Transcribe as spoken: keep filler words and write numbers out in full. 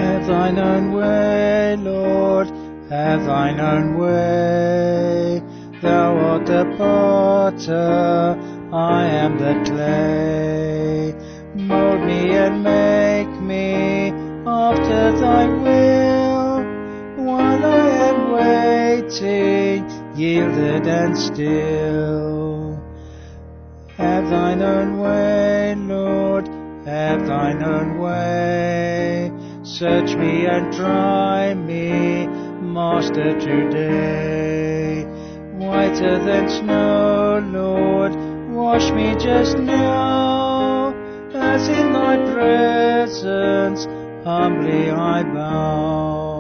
Have thine own way, Lord, have thine own way. Thou art the potter, I am the clay. Mold me and make me after thy will, while I am waiting, yielded and still. Have thine own way, Lord, have thine own way. Search me and try me, Master, today. Whiter than snow, Lord, wash me just now, as in thy presence humbly I bow.